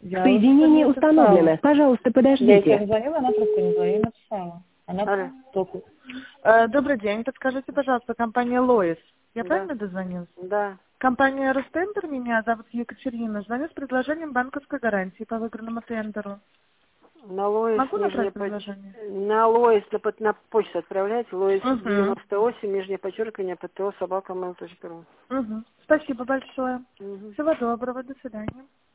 Соединение установлено. Пожалуйста, Я подождите. ей звонила, она просто не звонила, написала. Она только... Добрый день. Подскажите, пожалуйста, компания Лоис. Я Да. правильно дозвонилась? Да. Компания Ростендер, меня зовут Екатерина. Звоню с предложением банковской гарантии по выигранному тендеру. На Лоис Могу нижнее набрать предложение? на Лоис на почту отправляйте. Лоис Угу. 98, нижнее подчеркивание, ПТО, собака.mail.ru. Угу. Спасибо большое. Угу. Всего доброго. До свидания.